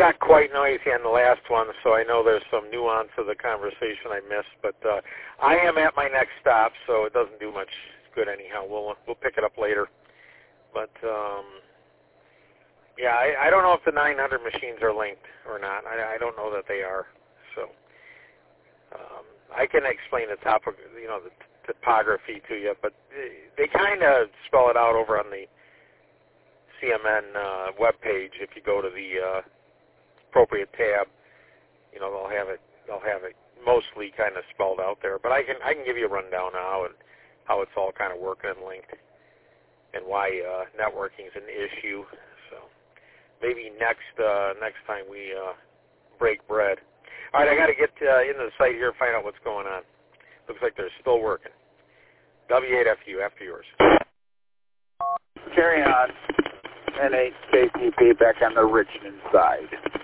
got quite noisy on the last one, so I know there's some nuance of the conversation I missed. But I am at my next stop, so it doesn't do much good anyhow. We'll pick it up later. But yeah, I don't know if the 900 machines are linked or not. I don't know that they are. So I can explain the topography to you, but they kind of spell it out over on the CMN webpage. If you go to the appropriate tab, they'll have it mostly kind of spelled out there. But I can give you a rundown now and how it's all kind of working and linked, and why networking is an issue. So maybe next time we break bread. All right, I got to get into the site here and find out what's going on. Looks like they're still working. W8FU, after yours. Carry on. N8KPP back on the Richmond side.